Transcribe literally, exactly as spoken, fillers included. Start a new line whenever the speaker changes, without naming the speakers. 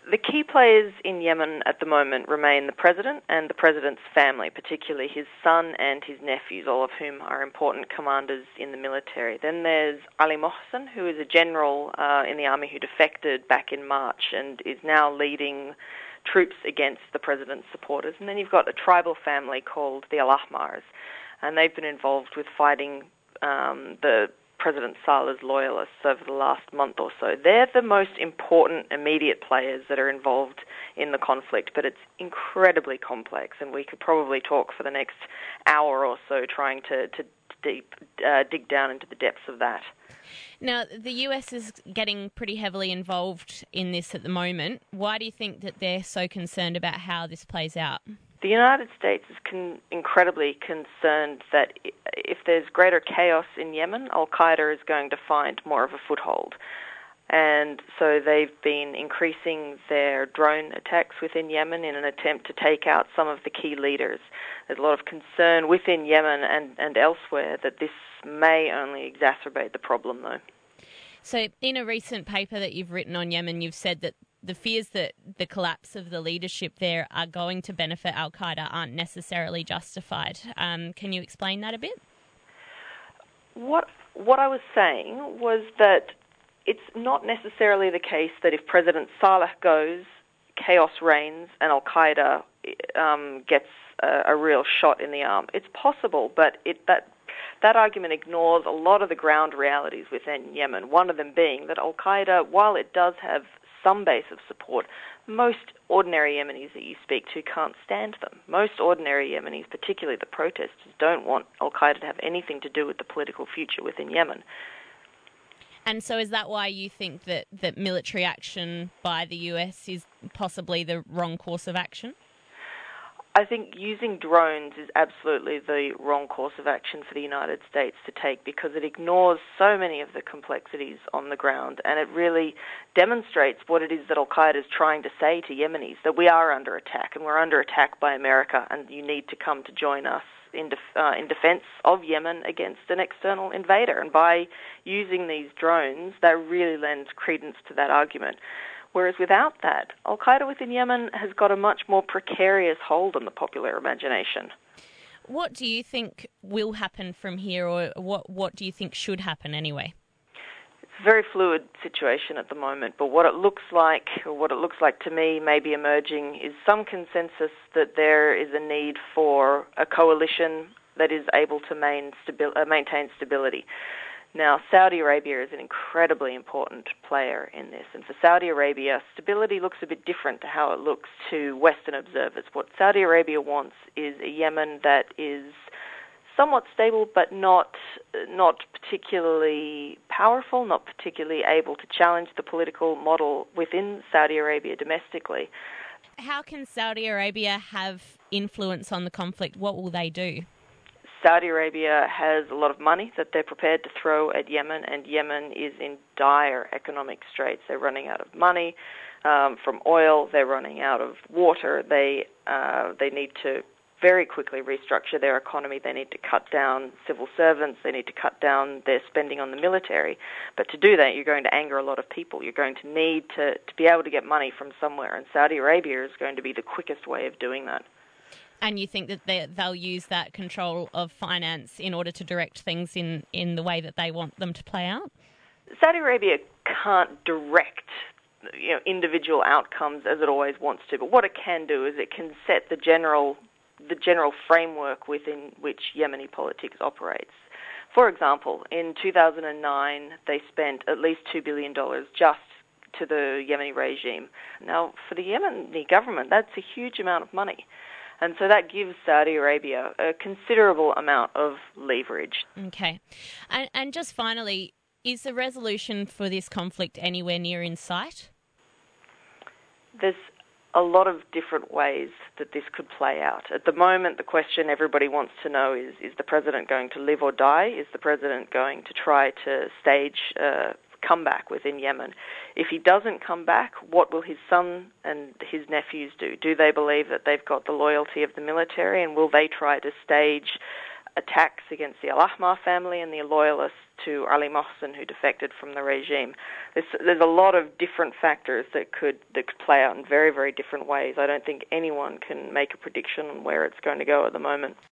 The key players in Yemen at the moment remain the president and the president's family, particularly his son and his nephews, all of whom are important commanders in the military. Then there's Ali Mohsen, who is a general uh, in the army who defected back in March and is now leading troops against the president's supporters. And then you've got a tribal family called the Al-Ahmars, and they've been involved with fighting um, the President Saleh's loyalists over the last month or so. They're the most important immediate players that are involved in the conflict, but it's incredibly complex, and we could probably talk for the next hour or so trying to, to deep, uh, dig down into the depths of that.
Now, the U S is getting pretty heavily involved in this at the moment. Why do you think that they're so concerned about how this plays out?
The United States is con- incredibly concerned that if there's greater chaos in Yemen, Al-Qaeda is going to find more of a foothold. And so they've been increasing their drone attacks within Yemen in an attempt to take out some of the key leaders. There's a lot of concern within Yemen and, and elsewhere that this may only exacerbate the problem, though.
So in a recent paper that you've written on Yemen, you've said that the fears that the collapse of the leadership there are going to benefit Al-Qaeda aren't necessarily justified. Um, can you explain that a bit?
What what I was saying was that it's not necessarily the case that if President Saleh goes, chaos reigns and Al-Qaeda um, gets a, a real shot in the arm. It's possible, but it, that that argument ignores a lot of the ground realities within Yemen, one of them being that Al-Qaeda, while it does have some base of support, most ordinary Yemenis that you speak to can't stand them. Most ordinary Yemenis, particularly the protesters, don't want Al-Qaeda to have anything to do with the political future within Yemen.
And so is that why you think that, that military action by the U S is possibly the wrong course of action?
I think using drones is absolutely the wrong course of action for the United States to take because it ignores so many of the complexities on the ground, and it really demonstrates what it is that Al-Qaeda is trying to say to Yemenis, that we are under attack and we're under attack by America and you need to come to join us in, def- uh, in defense of Yemen against an external invader. And by using these drones, that really lends credence to that argument. Whereas without that, Al-Qaeda within Yemen has got a much more precarious hold on the popular imagination.
What do you think will happen from here, or what, what do you think should happen anyway?
It's a very fluid situation at the moment, but what it looks like, or what it looks like to me may be emerging, is some consensus that there is a need for a coalition that is able to main stabi- uh, maintain stability. Now, Saudi Arabia is an incredibly important player in this, and for Saudi Arabia, stability looks a bit different to how it looks to Western observers. What Saudi Arabia wants is a Yemen that is somewhat stable, but not not particularly powerful, not particularly able to challenge the political model within Saudi Arabia domestically.
How can Saudi Arabia have influence on the conflict? What will they do?
Saudi Arabia has a lot of money that they're prepared to throw at Yemen, and Yemen is in dire economic straits. They're running out of money um, from oil. They're running out of water. They uh, they need to very quickly restructure their economy. They need to cut down civil servants. They need to cut down their spending on the military. But to do that, you're going to anger a lot of people. You're going to need to, to be able to get money from somewhere, and Saudi Arabia is going to be the quickest way of doing that.
And you think that they, they'll use that control of finance in order to direct things in, in the way that they want them to play out?
Saudi Arabia can't direct, you know, individual outcomes as it always wants to, but what it can do is it can set the general the general framework within which Yemeni politics operates. For example, in two thousand nine, they spent at least two billion dollars just to the Yemeni regime. Now, for the Yemeni government, that's a huge amount of money. And so that gives Saudi Arabia a considerable amount of leverage.
Okay. And, and just finally, is the resolution for this conflict anywhere near in sight?
There's a lot of different ways that this could play out. At the moment, the question everybody wants to know is, is the president going to live or die? Is the president going to try to stage a comeback within Yemen? If he doesn't come back, what will his son and his nephews do? Do they believe that they've got the loyalty of the military, and will they try to stage attacks against the Al-Ahmar family and the loyalists to Ali Mohsen, who defected from the regime. There's, there's a lot of different factors that could that could play out in very, very different ways. I don't think anyone can make a prediction on where it's going to go at the moment.